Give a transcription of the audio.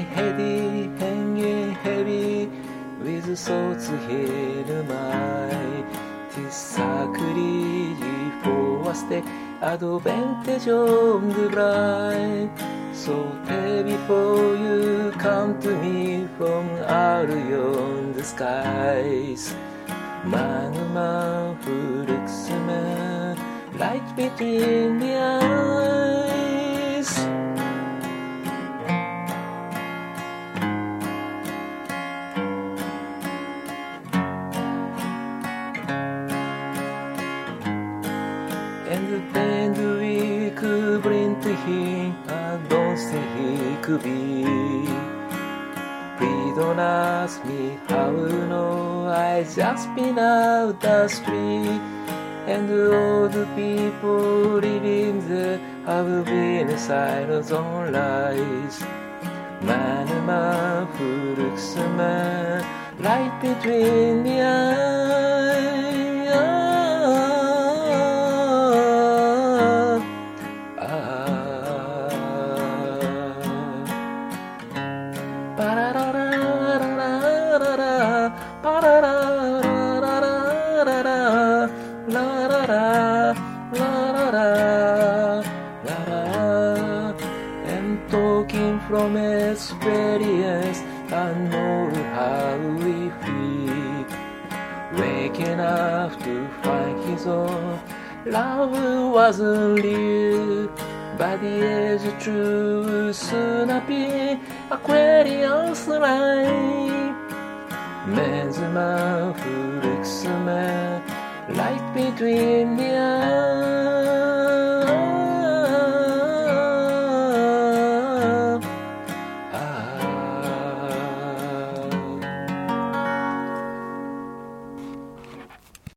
heady, hanging heavy, with thoughts held my. Disagree for us the advantage of the light. So tell before you come to me from out beyond the skies. Man, man who looks a man, light between the eyes. And then we could bring to him, I don't think he could be. Please don't ask me how you know, I just been out the street. And all the people living there have been silent on lies. Man, a man who looks a man, light between the eyes. I'm talking from experience, I know how we feel. Waking up to find his own love wasn't real, but the edge of truth soon appear, Aquarius line. Man's a man who looks a man, light between the eyes.